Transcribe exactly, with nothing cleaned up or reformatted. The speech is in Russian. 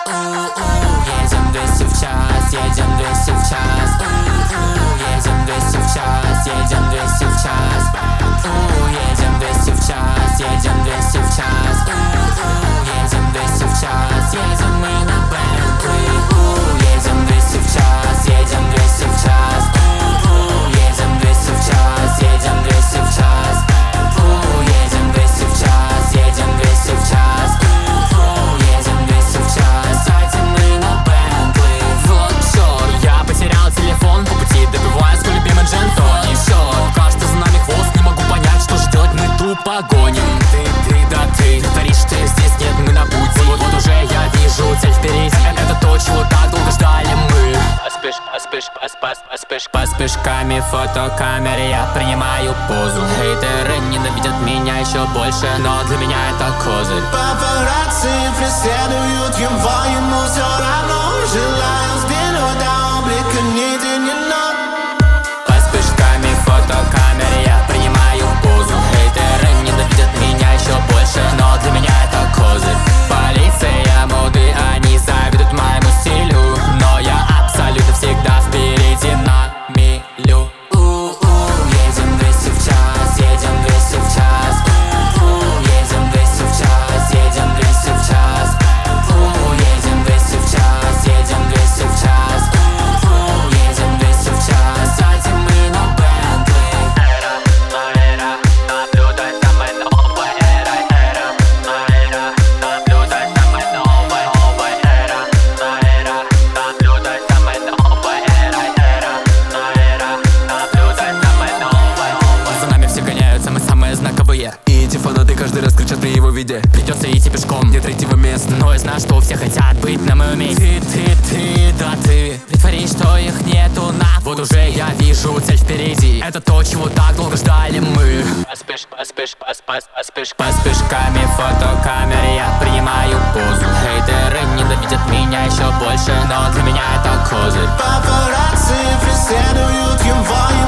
Едем двести в час, едем двести в час. Едем двести в час, едем двести в час. Едем двести в час, едем двести в час. Едем двести в час, едем мы на Бентли. Едем двести в час, едем двести в час. Едем двести в час, едем двести в час. Едем двести в час, едем двести в час. Едем двести в час, едем мы на Бентли. Вот черт, я потерял телефон по пути, добиваюсь свой любимый джентон. И все, кажется за нами хвост, не могу понять, что же делать, мы тупо гоним. Ты, ты, да ты, говоришь, ты здесь, нет, мы на пути. Вот, вот уже я вижу цель впереди, это то, чего так долго ждали мы. Поспеш, поспеш, поспеш, поспеш, поспешками фотокамер я принимаю позу. Хейтеры ненавидят меня еще больше, но для меня это козырь. Папарацци преследуют его, ему все равно. Желаю сдвинуть до облика не день, не ночь. Поспешками фотокамер я принимаю позу. Хейтеры ненавидят меня еще больше, но для меня это козырь. Полиция моды, они завидуют моему стилю, но я абсолютно всегда впереди на милю. Едем двести в час, едем двести в час. Едем двести в час, едем двести в час. Едем двести в час, едем двести в час. Едем двести в час, едем мы на Бентли. Эра, эра, наблюдай за мной новой эрой. Эра, эра, наблюдай за мной новой, новой эра. Эра, наблюдай за мной новой эрой. Эра, эра, наблюдай за мной новой, новой. За нами все гоняются, мы самые знаковые. И эти фанаты каждый раз кричат при его виде. Придется идти пешком, нет третьего места, но я знаю, что все хотят быть на моем месте. Ты, ты, ты, да ты, притворись, что их нету на. Вот уже я вижу цель впереди, это то, чего так долго ждали мы. Поспеш, поспеш, поспеш, поспеш, поспешками фотокамер я принимаю позу. Хейтеры ненавидят меня еще больше, но для меня это козырь. Папарацци преследуют его,